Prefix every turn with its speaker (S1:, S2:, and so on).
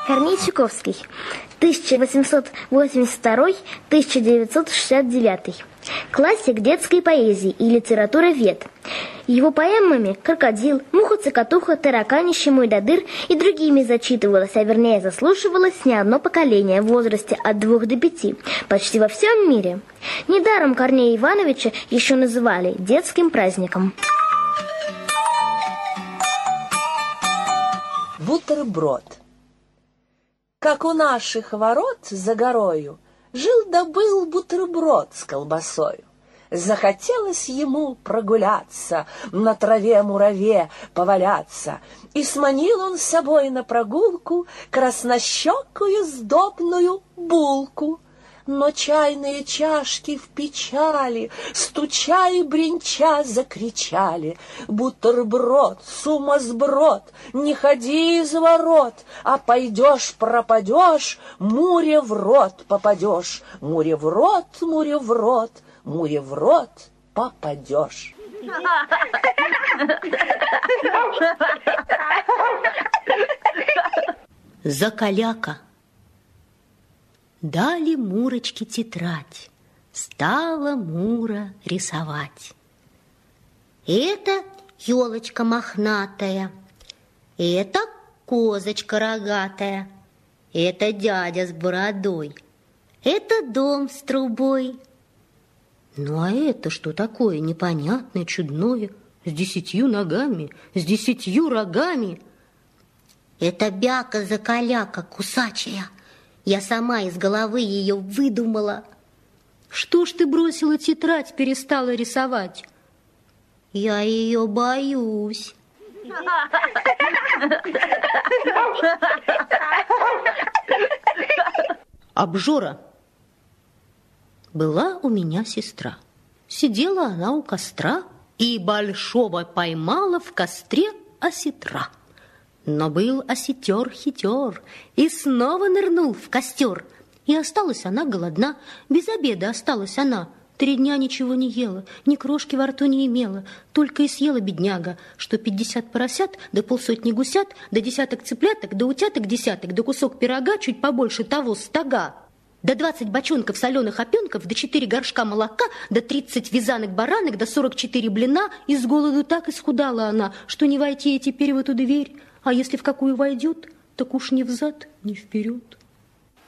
S1: Корней Чуковский, 1882-1969. Классик детской поэзии и литературовед. Его поэмами «Крокодил», «Муха-цокотуха», «Тараканище», «Мой додыр» и другими зачитывалось, а вернее заслушивалось не одно поколение в возрасте от 2 до 5, почти во всем мире. Недаром Корнея Ивановича еще называли детским праздником.
S2: Бутерброд. Как у наших ворот за горою жил да был бутерброд с колбасою. Захотелось ему прогуляться, на траве мураве поваляться, и сманил он с собой на прогулку краснощекую сдобную булку. Но чайные чашки в печали, стуча и бренча, закричали: бутерброд, сумасброд, не ходи из ворот, а пойдешь, пропадешь, муре в рот попадешь, муре в рот, муре в рот, муре в рот попадешь.
S3: Закаляка. Дали Мурочке тетрадь, стала Мура рисовать. Это елочка мохнатая, это козочка рогатая, это дядя с бородой, это дом с трубой. Ну а это что такое непонятное, чудное, с 10 ногами, с 10 рогами? Это бяка-закаляка кусачая. Я сама из головы ее выдумала. Что ж ты бросила тетрадь, перестала рисовать? Я ее боюсь. Обжора. Была у меня сестра. Сидела она у костра и большого поймала в костре осетра. Но был осетер хитер и снова нырнул в костер. И осталась она голодна, без обеда осталась она. 3 дня ничего не ела, ни крошки во рту не имела, только и съела бедняга, что 50 поросят, да 50 гусят, да 10 цыпляток, да утяток 10, да кусок пирога чуть побольше того стога. Да 20 бочонков соленых опенков, да 4 горшка молока, да 30 вязанок баранок, да 44 блина. И с голоду так исхудала она, что не войти ей теперь в эту дверь. А если в какую войдет, так уж ни взад, ни вперед.